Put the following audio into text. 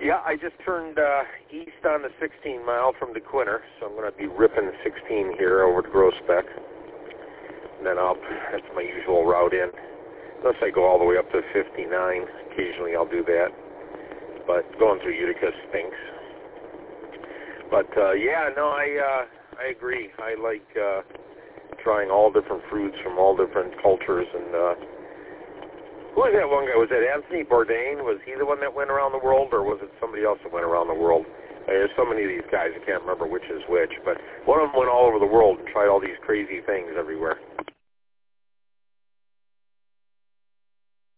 Yeah, I just turned east on the 16 mile from DeQuinter, so I'm going to be ripping 16 here over to Groesbeck. And then that's my usual route in. Unless I go all the way up to 59, occasionally I'll do that. But going through Utica stinks. But yeah, no, I agree. I like trying all different fruits from all different cultures. And who was that one guy? Was that Anthony Bourdain? Was he the one that went around the world, or was it somebody else that went around the world? There's so many of these guys, I can't remember which is which. But one of them went all over the world and tried all these crazy things everywhere.